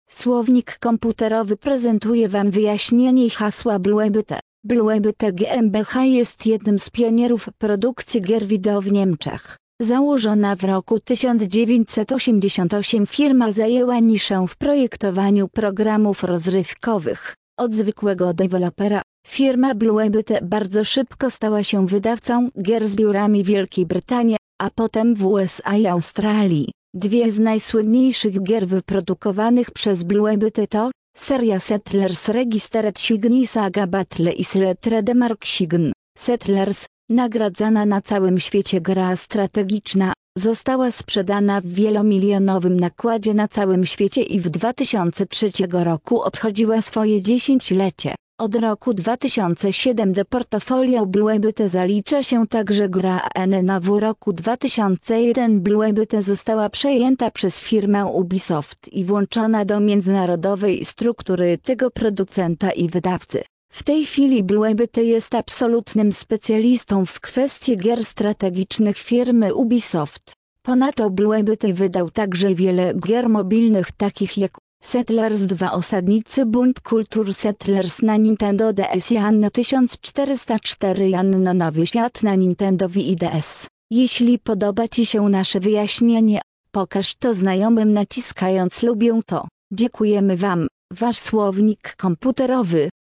Słownik komputerowy prezentuje Wam wyjaśnienie hasła BlueBT. BlueBT GmbH jest jednym z pionierów produkcji gier wideo w Niemczech. Założona w roku 1988 firma zajęła niszę w projektowaniu programów rozrywkowych. Od zwykłego dewelopera, firma BlueBT bardzo szybko stała się wydawcą gier z biurami w Wielkiej Brytanii, a potem w USA i Australii. Dwie z najsłynniejszych gier wyprodukowanych przez BlueBT to seria Settlers Registered Sign i saga Battle Isle Trademark Sign. Settlers, nagradzana na całym świecie gra strategiczna, została sprzedana w wielomilionowym nakładzie na całym świecie i w 2003 roku obchodziła swoje 10-lecie. Od roku 2007 do portfolio BlueBT zalicza się także gra ANN. W roku 2001 BlueBT została przejęta przez firmę Ubisoft i włączona do międzynarodowej struktury tego producenta i wydawcy. W tej chwili BlueBT jest absolutnym specjalistą w kwestii gier strategicznych firmy Ubisoft. Ponadto BlueBT wydał także wiele gier mobilnych takich jak Settlers 2 Osadnicy Bunt Kultur, Settlers na Nintendo DS i Anno 1404 i Anno Nowy Świat na Nintendo Wii i DS. Jeśli podoba Ci się nasze wyjaśnienie, pokaż to znajomym naciskając lubię to. Dziękujemy Wam, Wasz słownik komputerowy.